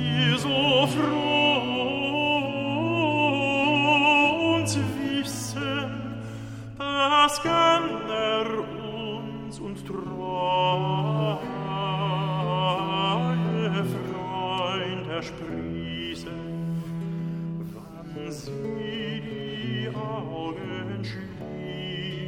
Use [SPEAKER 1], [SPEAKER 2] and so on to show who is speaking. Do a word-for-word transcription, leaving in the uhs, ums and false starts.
[SPEAKER 1] wir so froh und wissen, dass gönner uns und treue Freund ersprieße, wann sie